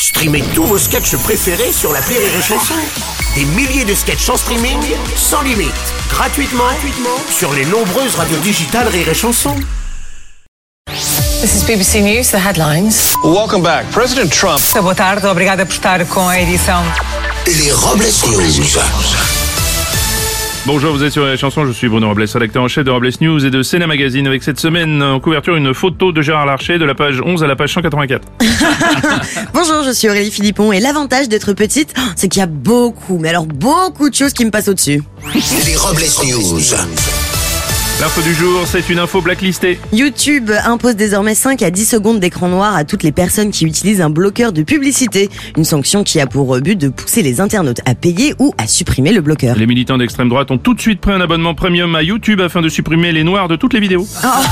Streamez tous vos sketchs préférés sur l'appli Rire et Chanson. Des milliers de sketchs en streaming, sans limite, gratuitement sur les nombreuses radios digitales Rire et Chanson. This is BBC News, the headlines. Welcome back. President Trump. Boa tarde, obrigada por estar com a edição. Les Robles News. Bonjour, vous êtes sur les chansons, je suis Bruno Robles, rédacteur en chef de Robles News et de Sénat Magazine, avec cette semaine en couverture une photo de Gérard Larcher de la page 11 à la page 184. Bonjour, je suis Aurélie Philippon et l'avantage d'être petite, c'est qu'il y a beaucoup, mais alors beaucoup de choses qui me passent au-dessus. Les Robles News. L'info du jour, c'est une info blacklistée. YouTube impose désormais 5 à 10 secondes d'écran noir à toutes les personnes qui utilisent un bloqueur de publicité. Une sanction qui a pour but de pousser les internautes à payer ou à supprimer le bloqueur. Les militants d'extrême droite ont tout de suite pris un abonnement premium à YouTube afin de supprimer les noirs de toutes les vidéos.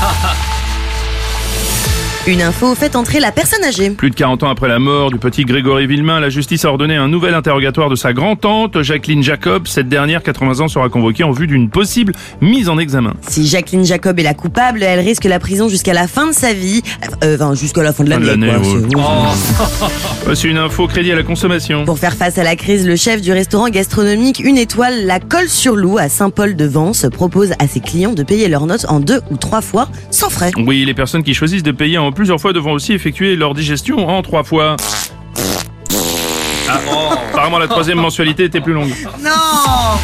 Une info fait entrer la personne âgée. Plus de 40 ans après la mort du petit Grégory Villemain, la justice a ordonné un nouvel interrogatoire de sa grand-tante, Jacqueline Jacob. Cette dernière, 80 ans, sera convoquée en vue d'une possible mise en examen. Si Jacqueline Jacob est la coupable, elle risque la prison jusqu'à la fin de sa vie. Jusqu'à la fin de l'année. Voici une info crédit à la consommation. Pour faire face à la crise, le chef du restaurant gastronomique Une Étoile, la Colle-sur-Loup à Saint-Paul-de-Vence, propose à ses clients de payer leurs notes en 2 ou 3 fois sans frais. Oui, les personnes qui choisissent de payer en plusieurs fois devront aussi effectuer leur digestion en 3 fois. Apparemment la troisième mensualité était plus longue. Non.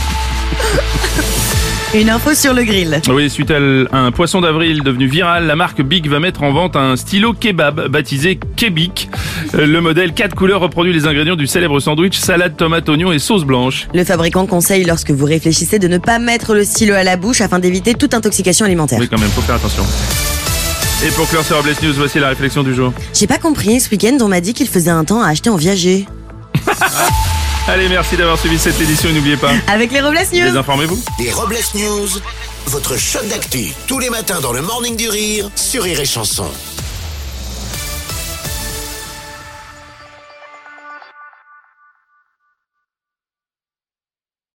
Une info sur le grill. Oui, suite à un poisson d'avril devenu viral, la marque Bic va mettre en vente un stylo kebab baptisé Kebic. Le modèle 4 couleurs reproduit les ingrédients du célèbre sandwich salade, tomate, oignon et sauce blanche. Le fabricant conseille lorsque vous réfléchissez de ne pas mettre le stylo à la bouche afin d'éviter toute intoxication alimentaire. Oui, quand même, faut faire attention. Et pour clore ces Robles News, voici la réflexion du jour. J'ai pas compris, ce week-end on m'a dit qu'il faisait un temps à acheter en viager. Allez, merci d'avoir suivi cette édition et n'oubliez pas, Avec les Robles News. désinformez-vous. Les Robles News, votre shot d'actu, tous les matins dans le Morning du Rire sur Rire et Chanson.